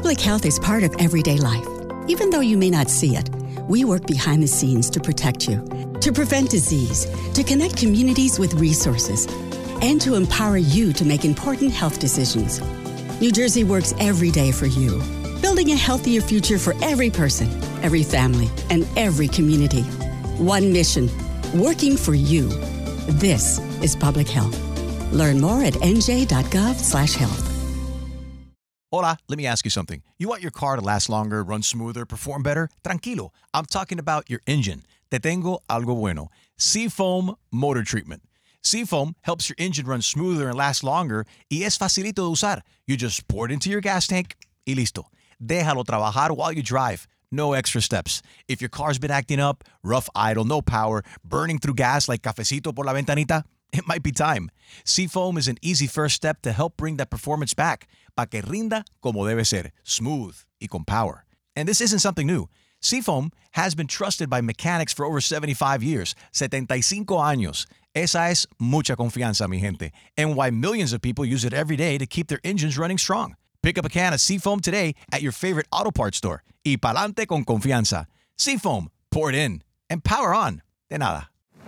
Public health is part of everyday life. Even though you may not see it, we work behind the scenes to protect you, to prevent disease, to connect communities with resources, and to empower you to make important health decisions. New Jersey works every day for you, building a healthier future for every person, every family, and every community. One mission, working for you. This is public health. Learn more at nj.gov/health. Hola, let me ask you something. You want your car to last longer, run smoother, perform better? Tranquilo. I'm talking about your engine. Te tengo algo bueno. Seafoam Motor Treatment. Seafoam helps your engine run smoother and last longer y es facilito de usar. You just pour it into your gas tank y listo. Déjalo trabajar while you drive. No extra steps. If your car's been acting up, rough idle, no power, burning through gas like cafecito por la ventanita, it might be time. Seafoam is an easy first step to help bring that performance back, para que rinda como debe ser, smooth y con power. And this isn't something new. Seafoam has been trusted by mechanics for over 75 years, 75 años. Esa es mucha confianza, mi gente, and why millions of people use it every day to keep their engines running strong. Pick up a can of Seafoam today at your favorite auto parts store. Y pa'lante con confianza. Seafoam, pour it in, and power on. De nada.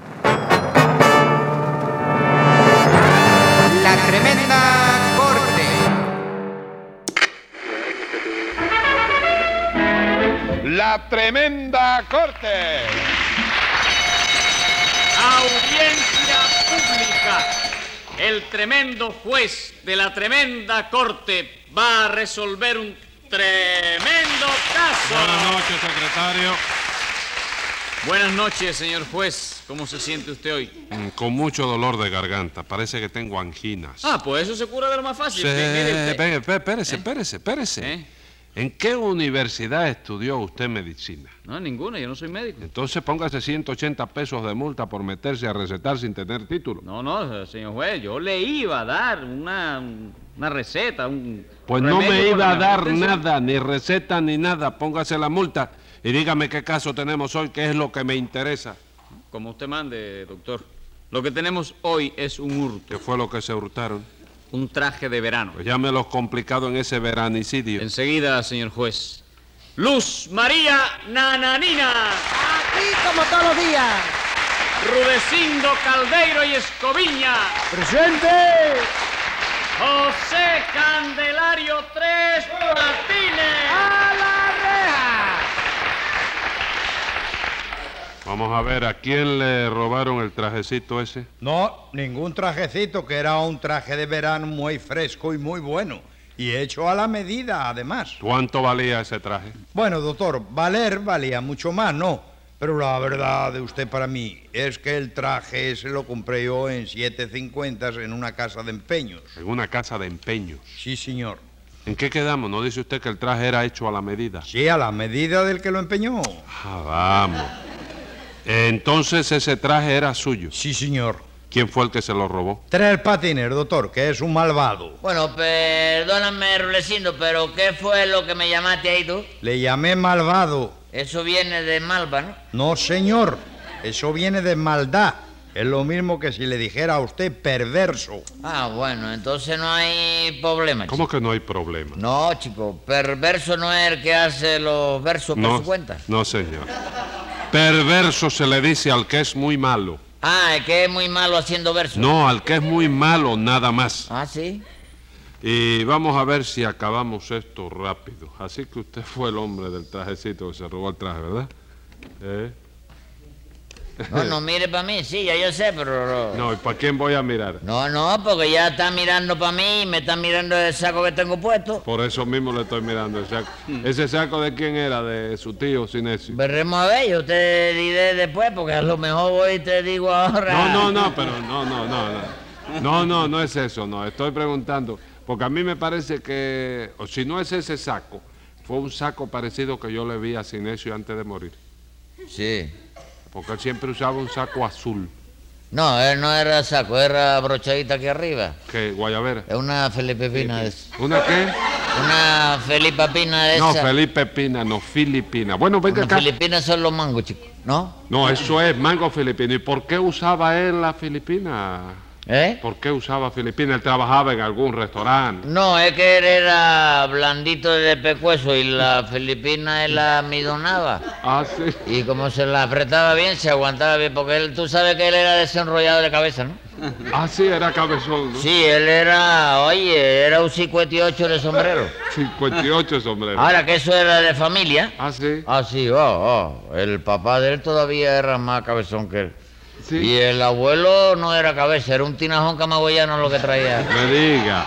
La Tremenda Corte. La Tremenda Corte. Audiencia pública. El tremendo juez de la Tremenda Corte va a resolver un tremendo caso. Buenas noches, secretario. Buenas noches, señor juez. ¿Cómo se siente usted hoy? Con mucho dolor de garganta. Parece que tengo anginas. Ah, pues eso se cura de lo más fácil. Sí, Mire usted. espérese. ¿En qué universidad estudió usted medicina? No, ninguna, yo no soy médico. Entonces póngase 180 pesos de multa por meterse a recetar sin tener título. No, señor juez, yo le iba a dar una receta, Pues no me iba a dar nada, ni receta ni nada. Póngase la multa y dígame qué caso tenemos hoy, qué es lo que me interesa. Como usted mande, doctor. Lo que tenemos hoy es un hurto. ¿Qué fue lo que se hurtaron? Un traje de verano. Pues llámelos complicado en ese veranicidio. Enseguida, señor juez. Luz María Nananina. Aquí como todos los días. Rudecindo Caldeiro y Escoviña. ¡Presente! José Candelario Tres Patines. ¡A la reja! Vamos a ver, ¿a quién le robaron el trajecito ese? No, ningún trajecito, que era un traje de verano muy fresco y muy bueno. Y hecho a la medida, además. ¿Cuánto valía ese traje? Bueno, doctor, valía mucho más, ¿no? Pero la verdad de usted para mí es que el traje se lo compré yo en 7.50 en una casa de empeños. En una casa de empeños. Sí, señor. ¿En qué quedamos? ¿No dice usted que el traje era hecho a la medida? Sí, a la medida del que lo empeñó. Ah, vamos. Entonces ese traje era suyo. Sí, señor. ¿Quién fue el que se lo robó? Tres Patines, doctor, que es un malvado. Bueno, perdóname, Rulecindo, pero ¿qué fue lo que me llamaste ahí tú? Le llamé malvado. Eso viene de Malva, ¿no? No, señor. Eso viene de maldad. Es lo mismo que si le dijera a usted perverso. Ah, bueno, entonces no hay problema. ¿Cómo que no hay problema? No, chico, perverso no es el que hace los versos por su cuenta. No, señor. Perverso se le dice al que es muy malo. Ah, el que es muy malo haciendo versos. No, al que es muy malo nada más. Ah, ¿sí? Y vamos a ver si acabamos esto rápido. Así que usted fue el hombre del trajecito que se robó el traje, ¿verdad? No mire para mí, sí, ya yo sé, pero... No, ¿y para quién voy a mirar? No, porque ya está mirando para mí y me está mirando el saco que tengo puesto. Por eso mismo le estoy mirando el saco. ¿Ese saco de quién era? ¿De su tío Sinesio? Veremos a ver, yo te diré después, porque a lo mejor voy y te digo ahora... No es eso, no. Estoy preguntando, porque a mí me parece que, o si no es ese saco, fue un saco parecido que yo le vi a Sinesio antes de morir. Sí. Porque él siempre usaba un saco azul. No, él no era saco, era brochadita aquí arriba. ¿Qué? ¿Guayabera? Es una Felipe Pina de esa. ¿Una qué? Una Felipe Pina de esa. No, Felipe Pina, no, Filipina. Bueno, venga acá. Filipinas son los mangos, chicos, ¿no? No, eso es mango filipino. ¿Y por qué usaba él la filipina? ¿Eh? ¿Por qué usaba Filipina? Él trabajaba en algún restaurante. No, es que él era blandito de pescuezo y la Filipina él la midonaba. Ah, sí. Y como se la apretaba bien, se aguantaba bien, porque él, tú sabes que él era desenrollado de cabeza, ¿no? Ah, sí, era cabezón, ¿no? Sí, él era, era un 58 de sombrero. 58 sombreros. Ahora que eso era de familia. Ah, sí. Ah, sí, el papá de él todavía era más cabezón que él. Sí. Y el abuelo no era cabeza, era un tinajón camagüeyano lo que traía. Me diga.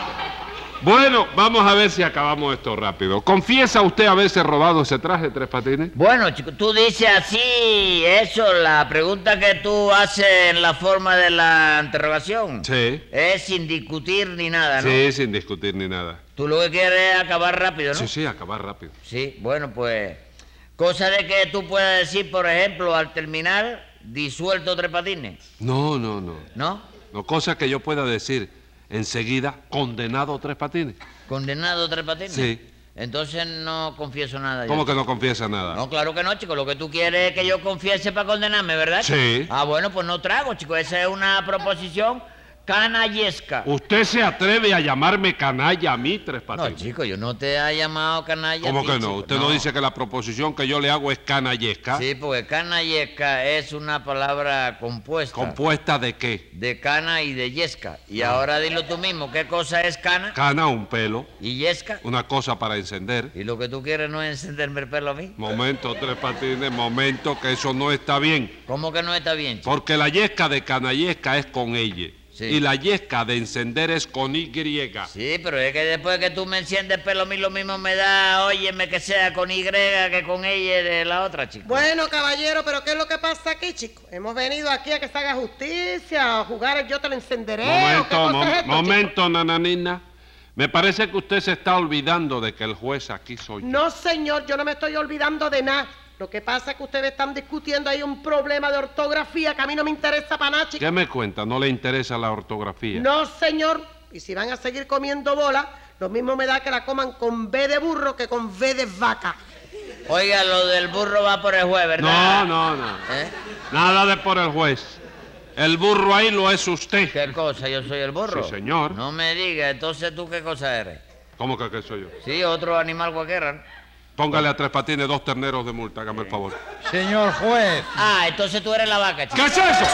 Bueno, vamos a ver si acabamos esto rápido. ¿Confiesa usted haberse robado ese traje, Tres Patines? Bueno, chico, tú dices así, eso, la pregunta que tú haces en la forma de la interrogación. Sí. Es sin discutir ni nada, ¿no? Sí, sin discutir ni nada. Tú lo que quieres es acabar rápido, ¿no? Sí, sí, acabar rápido. Sí, bueno, pues, cosa de que tú puedas decir, por ejemplo, al terminar, disuelto Tres Patines. No. ¿No? No, cosa que yo pueda decir enseguida, condenado Tres Patines. ¿Condenado Tres Patines? Sí. Entonces no confieso nada. ¿Cómo yo. que no confiesa nada? No, claro que no, chico. Lo que tú quieres es que yo confiese para condenarme, ¿verdad? Sí. Ah, bueno, pues no trago, chico. Esa es una proposición canallesca. ¿Usted se atreve a llamarme canalla a mí, Tres Patines? No, chico, yo no te he llamado canalla. ¿Cómo a ti, que no? chico. ¿Usted no dice que la proposición que yo le hago es canallesca? Sí, porque canallesca es una palabra compuesta. ¿Compuesta de qué? De cana y de yesca. Y ahora dilo tú mismo, ¿qué cosa es cana? Cana, un pelo. ¿Y yesca? Una cosa para encender. Y lo que tú quieres no es encenderme el pelo a mí. Momento, Tres Patines, momento, que eso no está bien. ¿Cómo que no está bien, chico? Porque la yesca de canallesca es con ella. Sí. Y la yesca de encender es con Y. Sí, pero es que después que tú me enciendes el pelo a mí lo mismo me da, óyeme, que sea con Y que con ella de la otra, chico. Bueno, caballero, pero ¿qué es lo que pasa aquí, chico? Hemos venido aquí a que se haga justicia, a jugar el yo te lo encenderé. ¿o qué cosa es esto, Momento, nananina. Me parece que usted se está olvidando de que el juez aquí soy yo. No, señor, yo no me estoy olvidando de nada. Lo que pasa es que ustedes están discutiendo ahí un problema de ortografía que a mí no me interesa para nada, chico. ¿Qué me cuenta? ¿No le interesa la ortografía? No, señor. Y si van a seguir comiendo bola, lo mismo me da que la coman con B de burro que con V de vaca. Oiga, lo del burro va por el juez, ¿verdad? No. ¿Eh? Nada de por el juez. El burro ahí lo es usted. ¿Qué cosa? ¿Yo soy el burro? Sí, señor. No me diga, entonces ¿tú qué cosa eres? ¿Cómo que qué soy yo? Sí, otro animal cualquiera, ¿no? Póngale a Tres Patines 2 terneros de multa, hágame el favor. Señor juez. Ah, entonces tú eres la vaca, chico. ¿Qué es eso?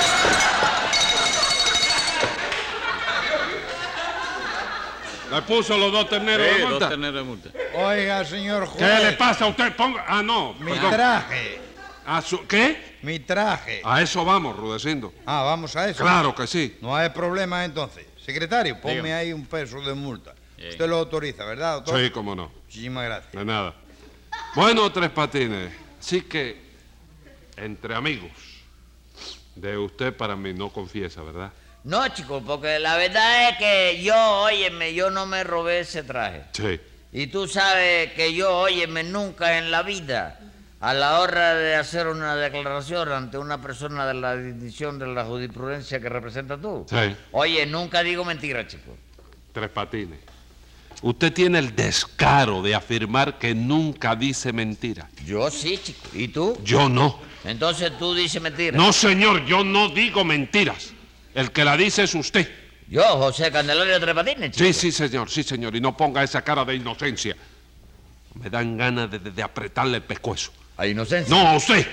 ¿Le puso los 2 terneros de multa? 2 terneros de multa. Oiga, señor juez. ¿Qué le pasa a usted? Ponga... Ah, no. Mi perdón. traje. ¿Qué? Mi traje. A eso vamos, Rudecindo. Ah, vamos a eso. Claro que sí. No hay problema entonces. Secretario, ponme Dígame. ahí un peso de multa. Bien. Usted lo autoriza, ¿verdad, doctor? Sí, cómo no. Muchísimas gracias. De nada. Bueno, Tres Patines, sí que entre amigos, de usted para mí no confiesa, ¿verdad? No, chico, porque la verdad es que yo no me robé ese traje. Sí. Y tú sabes que yo, óyeme, nunca en la vida, a la hora de hacer una declaración ante una persona de la distinción de la jurisprudencia que representa tú, Sí. oye, nunca digo mentira, chico. Tres Patines. Usted tiene el descaro de afirmar que nunca dice mentira. Yo sí, chico. ¿Y tú? Yo no. Entonces tú dices mentira. No, señor, yo no digo mentiras. El que la dice es usted. Yo, José Candelario Tres Patines, chico. Sí, señor. Y no ponga esa cara de inocencia. Me dan ganas de apretarle el pescuezo. ¿A inocencia? No, a usted.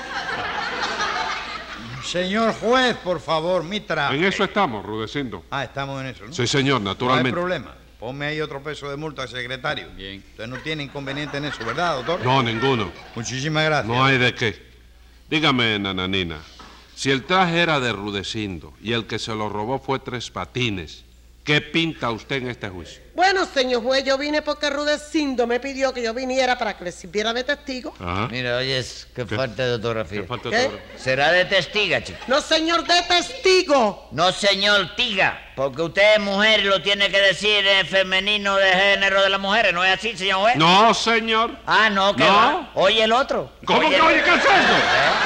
Señor juez, por favor, mi traje. En eso estamos, Rudecindo. Ah, estamos en eso, ¿no? Sí, señor, No hay naturalmente. problema. Ponme ahí otro peso de multa, secretario. Bien. Usted no tiene inconveniente en eso, ¿verdad, doctor? No, ninguno. Muchísimas gracias. No hay de qué. Dígame, nananina, si el traje era de Rudecindo y el que se lo robó fue Tres Patines, ¿qué pinta usted en este juicio? Bueno, señor juez, yo vine porque Rudecindo me pidió que yo viniera para que le sirviera de testigo. Ajá. Mira, oye, qué falta de ortografía. ¿Qué falta de ¿Qué? ortografía? Será de testiga, chico. No, señor, de testigo. No, señor Tiga, porque usted es mujer y lo tiene que decir en femenino de género de las mujeres, ¿no es así, señor juez? No, señor. Ah, no, ¿qué No. va? Oye el otro. ¿Cómo que el- oye? ¿Qué es eso?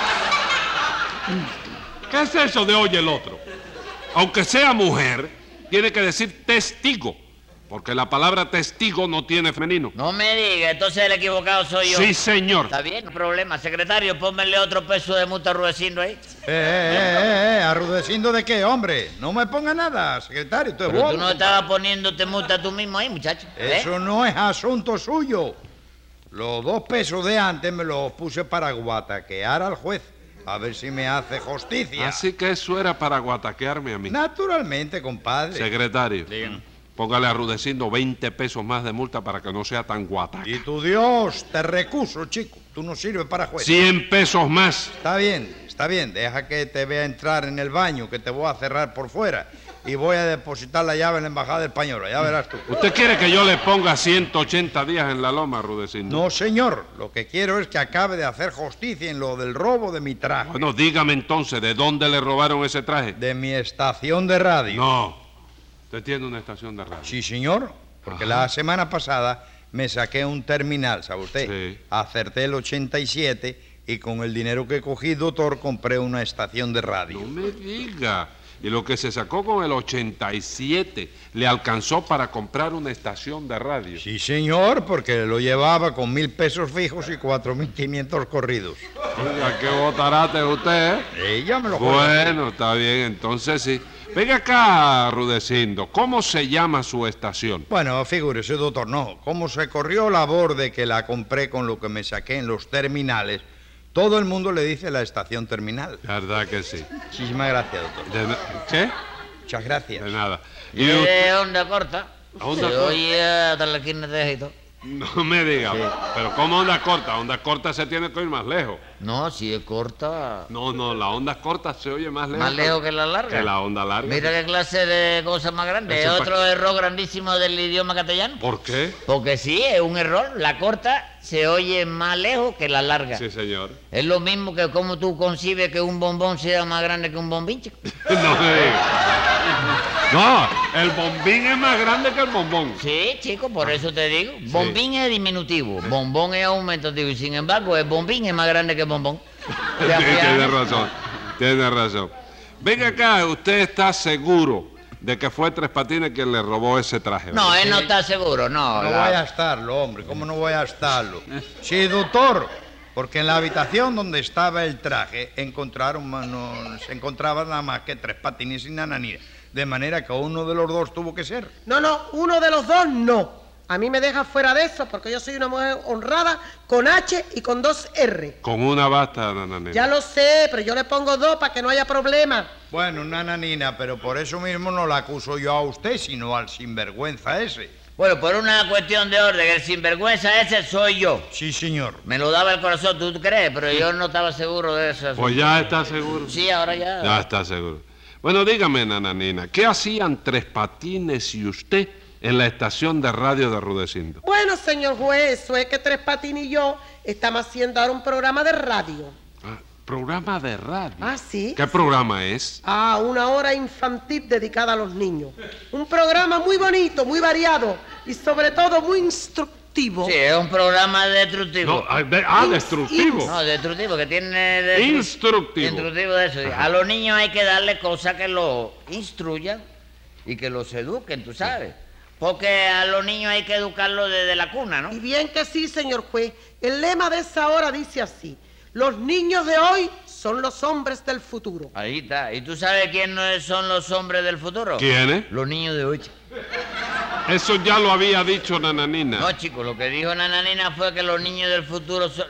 ¿Qué es eso de oye el otro? Aunque sea mujer, tiene que decir testigo. porque la palabra testigo no tiene femenino. No me diga, entonces el equivocado soy yo. Sí, señor. Está bien, no hay problema. Secretario, pónmele otro peso de multa a Rudecindo ahí. ¿Arrudecindo de qué, hombre? No me ponga nada, secretario. Esto es Pero bobo, tú no compadre. estabas poniéndote multa tú mismo ahí, muchacho. Eso no es asunto suyo. Los 2 pesos de antes me los puse para guataquear al juez, a ver si me hace justicia. Así que eso era para guataquearme a mí. Naturalmente, compadre. Secretario, póngale a Rudecindo 20 pesos más de multa para que no sea tan guataca. Y tu Dios, te recuso, chico. Tú no sirves para juez. 100 pesos más. Está bien. Deja que te vea entrar en el baño, que te voy a cerrar por fuera. Y voy a depositar la llave en la Embajada Española, ya verás tú. ¿Usted quiere que yo le ponga 180 días en la loma, Rudecindo? No, señor. Lo que quiero es que acabe de hacer justicia en lo del robo de mi traje. Bueno, dígame entonces, ¿de dónde le robaron ese traje? De mi estación de radio. No. Usted tiene una estación de radio. Sí, señor. Porque Ajá. la semana pasada me saqué un terminal, ¿sabe usted? Sí. Acerté el 87 y con el dinero que cogí, doctor, compré una estación de radio. No me diga. Y lo que se sacó con el 87 le alcanzó para comprar una estación de radio. Sí, señor, porque lo llevaba con 1,000 pesos fijos y 4,500 corridos. Oiga, qué botarate usted, ¿eh? Ya me lo juego. Bueno, está bien, entonces sí. Venga acá, Rudecindo, ¿cómo se llama su estación? Bueno, figúrese, doctor, no. Como se corrió la labor de que la compré con lo que me saqué en los terminales, todo el mundo le dice la estación terminal. ¿Verdad que sí? Muchísimas gracias, doctor. ¿Qué? Muchas gracias. De nada. Y de onda corta. Onda se corta. oye hasta la esquina de Egipto. No me diga, pero ¿cómo onda corta? Onda corta se tiene que ir más lejos. No, si es corta. No, la onda corta se oye más lejos. Más lejos que la larga. Que la onda larga. Mira qué clase de cosa más grande. Es Eso otro error grandísimo del idioma castellano. ¿Por qué? Porque sí, es un error. La corta se oye más lejos que la larga. Sí, señor. Es lo mismo que como tú concibes que un bombón sea más grande que un bombín, chico. No me diga. No, el bombín es más grande que el bombón. Sí, chico, por eso te digo. Bombín es diminutivo, bombón es aumentativo. Y sin embargo, el bombín es más grande que el bombón. Tiene razón. Venga acá, ¿usted está seguro de que fue Tres Patines quien le robó ese traje? No, ¿verdad? él no está seguro, no. No voy a estarlo, hombre. ¿Cómo no voy a estarlo? Sí, doctor. Porque en la habitación donde estaba el traje se encontraban nada más que Tres Patines y Nananina. De manera que uno de los dos tuvo que ser. No, uno de los dos no. A mí me deja fuera de eso porque yo soy una mujer honrada con H y con 2 R. Con una basta, Nananina. Ya lo sé, pero yo le pongo 2 para que no haya problema. Bueno, Nananina, pero por eso mismo no la acuso yo a usted, sino al sinvergüenza ese. Bueno, por una cuestión de orden, el sinvergüenza ese soy yo. Sí, señor. Me lo daba el corazón, ¿tú crees? Pero yo no estaba seguro de eso. Pues ya está seguro. Sí, ahora ya. Ya está seguro. Bueno, dígame, Nananina, ¿qué hacían Tres Patines y usted en la estación de radio de Rudecindo? Bueno, señor juez, eso es que Tres Patines y yo estamos haciendo ahora un programa de radio. ¿Programa de radio? Ah, ¿sí? ¿Qué programa es? Ah, una hora infantil dedicada a los niños. Un programa muy bonito, muy variado y sobre todo muy instructivo. Sí, es un programa destructivo. Destructivo. No, destructivo, que tiene... Instructivo. Instructivo de eso. Sí. A los niños hay que darle cosas que los instruyan y que los eduquen, tú sabes. Porque a los niños hay que educarlos desde la cuna, ¿no? Y bien que sí, señor juez. El lema de esa hora dice así: los niños de hoy son los hombres del futuro. Ahí está. ¿Y tú sabes quiénes son los hombres del futuro? ¿Quiénes? Los niños de hoy. Eso ya lo había dicho Nananina. No, chico, lo que dijo Nananina fue que los niños del futuro son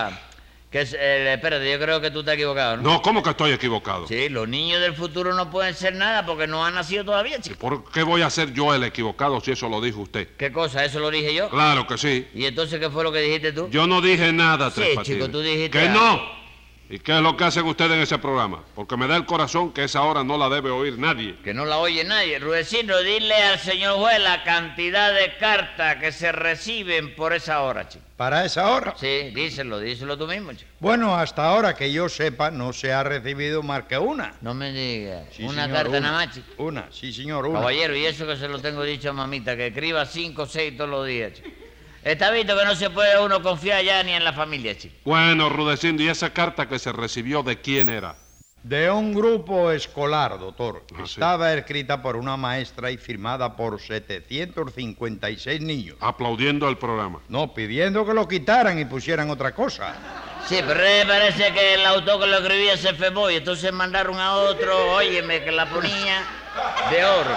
espérate, yo creo que tú estás equivocado, ¿no? No, ¿cómo que estoy equivocado? Sí, los niños del futuro no pueden ser nada porque no han nacido todavía, chico. ¿Por qué voy a ser yo el equivocado si eso lo dijo usted? ¿Qué cosa? ¿Eso lo dije yo? Claro que sí. ¿Y entonces qué fue lo que dijiste tú? Yo no dije nada, Tres Sí, Patines. chico, tú dijiste ¡Que algo. no! ¿Y qué es lo que hacen ustedes en ese programa? Porque me da el corazón que esa hora no la debe oír nadie. Que no la oye nadie. Rudecindo, dile al señor juez la cantidad de cartas que se reciben por esa hora, chico. ¿Para esa hora? Sí, díselo tú mismo, chico. Bueno, hasta ahora que yo sepa, no se ha recibido más que una. No me digas. Sí, una señor, carta una. nada más, chico. Una, sí, señor, una. Caballero, y eso que se lo tengo dicho a mamita, que escriba 5 o 6 todos los días, chico. Está visto que no se puede uno confiar ya ni en la familia, chico. Bueno, Rudecindo, ¿y esa carta que se recibió de quién era? De un grupo escolar, doctor. Ah, Estaba escrita por una maestra y firmada por 756 niños. Aplaudiendo el programa. No, pidiendo que lo quitaran y pusieran otra cosa. Sí, pero parece que el autor que lo escribía se febó y entonces mandaron a otro, óyeme, que la ponía de oro.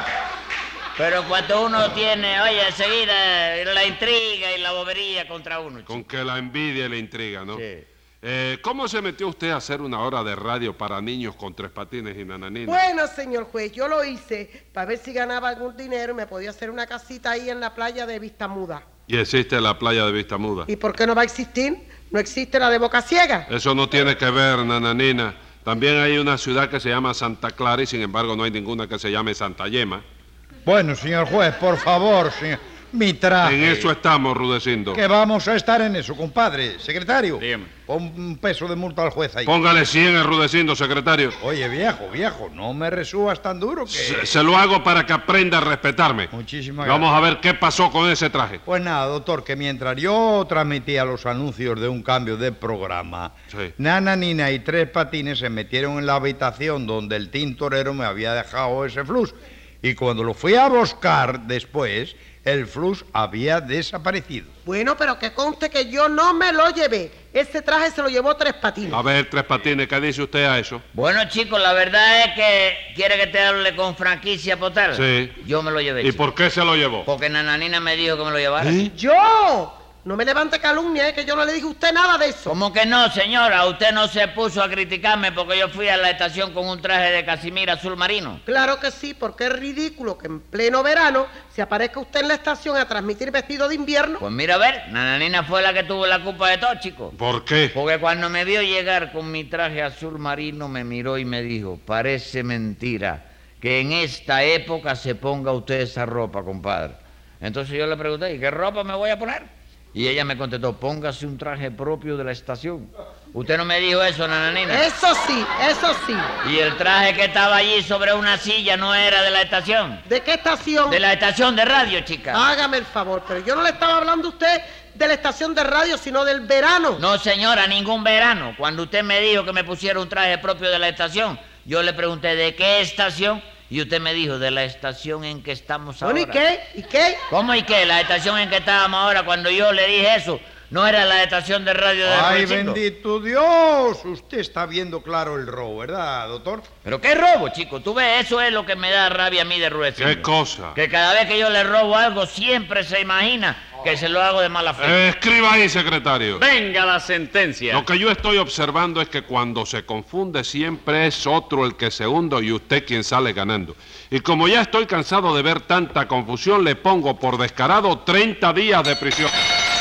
Pero cuando uno tiene, oye, enseguida la intriga y la bobería contra uno. Con que la envidia y la intriga, ¿no? Sí. ¿Cómo se metió usted a hacer una hora de radio para niños con tres patines y nananinas? Bueno, señor juez, yo lo hice para ver si ganaba algún dinero y me podía hacer una casita ahí en la playa de Vista Muda. Y existe la playa de Vista Muda. ¿Y por qué no va a existir? ¿No existe la de Boca Ciega? Eso no tiene que ver, nananina. También hay una ciudad que se llama Santa Clara y sin embargo no hay ninguna que se llame Santa Yema. Bueno, señor juez, por favor, señor. Mi traje. En eso estamos, Rudecindo. Que vamos a estar en eso, compadre. Secretario. Dígame. Pon un peso de multa al juez ahí. Póngale 100 a Rudecindo, secretario. Oye, viejo, no me resubas tan duro que... Se lo hago para que aprenda a respetarme. Muchísimas Vamos gracias. a ver qué pasó con ese traje. Pues nada, doctor, que mientras yo transmitía los anuncios de un cambio de programa, Sí. Nana, Nina y Tres Patines se metieron en la habitación donde el tintorero me había dejado ese flux. Y cuando lo fui a buscar después, el flux había desaparecido. Bueno, pero que conste que yo no me lo llevé. Ese traje se lo llevó Tres Patines. A ver, Tres Patines, ¿qué dice usted a eso? Bueno, chicos, la verdad es que quiere que te hable con franquicia total. Sí. Yo me lo llevé. ¿Y chico. por qué se lo llevó? Porque Nananina me dijo que me lo llevara. ¡Yo! No me levante calumnia, que yo no le dije a usted nada de eso. ¿Cómo que no, señora? Usted no se puso a criticarme porque yo fui a la estación con un traje de casimira azul marino. Claro que sí, porque es ridículo que en pleno verano se aparezca usted en la estación a transmitir vestido de invierno. Pues mira, a ver, Nananina fue la que tuvo la culpa de todo, chico. ¿Por qué? Porque cuando me vio llegar con mi traje azul marino, me miró y me dijo, parece mentira que en esta época se ponga usted esa ropa, compadre. Entonces yo le pregunté, ¿y qué ropa me voy a poner? Y ella me contestó, póngase un traje propio de la estación. ¿Usted no me dijo eso, Nananina? Eso sí, eso sí. Y el traje que estaba allí sobre una silla no era de la estación. ¿De qué estación? De la estación de radio, chica. Hágame el favor, pero yo no le estaba hablando a usted de la estación de radio, sino del verano. No, señora, ningún verano. Cuando usted me dijo que me pusiera un traje propio de la estación, yo le pregunté, ¿de qué estación? Y usted me dijo, de la estación en que estamos ahora. Bueno, ¿y qué? ¿Y qué? ¿Cómo y qué? La estación en que estábamos ahora, cuando yo le dije eso, no era la estación de radio de ¡Ay, Rudecindo. bendito Dios! Usted está viendo claro el robo, ¿verdad, doctor? ¿Pero qué robo, chico? Tú ves, eso es lo que me da rabia a mí de Rudecindo. ¿Qué cosa? Que cada vez que yo le robo algo, siempre se imagina que se lo hago de mala fe. Escriba ahí, secretario. Venga la sentencia. Lo que yo estoy observando es que cuando se confunde siempre es otro el que se hunde y usted quien sale ganando. Y como ya estoy cansado de ver tanta confusión, le pongo por descarado 30 días de prisión.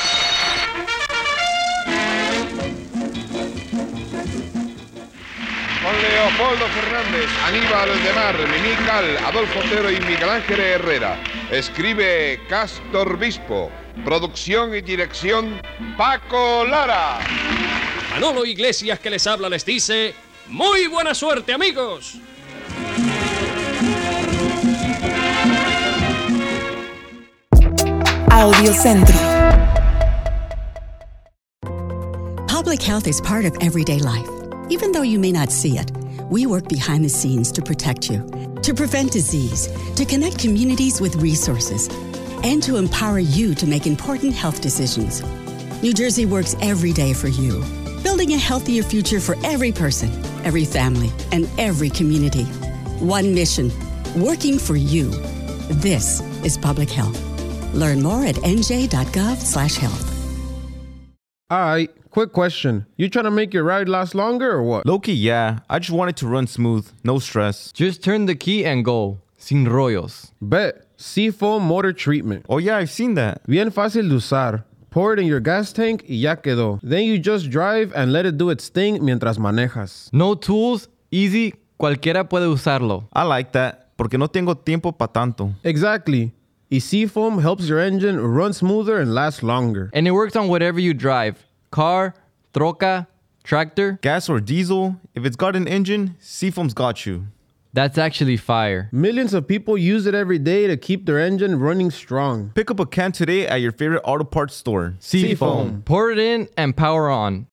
Con Leopoldo Fernández, Aníbal de Mar, Mimical, Adolfo Otero y Miguel Ángel Herrera. Escribe Castor Bispo. Producción y dirección Paco Lara. Manolo Iglesias, que les habla, les dice: ¡muy buena suerte, amigos! Audio Centro. Public health is part of everyday life. Even though you may not see it, we work behind the scenes to protect you, to prevent disease, to connect communities with resources, and to empower you to make important health decisions. New Jersey works every day for you, building a healthier future for every person, every family, and every community. One mission, working for you. This is public health. Learn more at nj.gov/health. Alright, quick question. You trying to make your ride last longer or what? Low-key, yeah. I just want it to run smooth, no stress. Just turn the key and go. Sin rollos. Bet. Seafoam Motor Treatment. Oh yeah, I've seen that. Bien fácil de usar. Pour it in your gas tank y ya quedó. Then you just drive and let it do its thing mientras manejas. No tools, easy, cualquiera puede usarlo. I like that, porque no tengo tiempo pa' tanto. Exactly. Y Seafoam helps your engine run smoother and last longer. And it works on whatever you drive. Car, troca, tractor. Gas or diesel, if it's got an engine, Seafoam's got you. That's actually fire. Millions of people use it every day to keep their engine running strong. Pick up a can today at your favorite auto parts store. Seafoam. Pour it in and power on.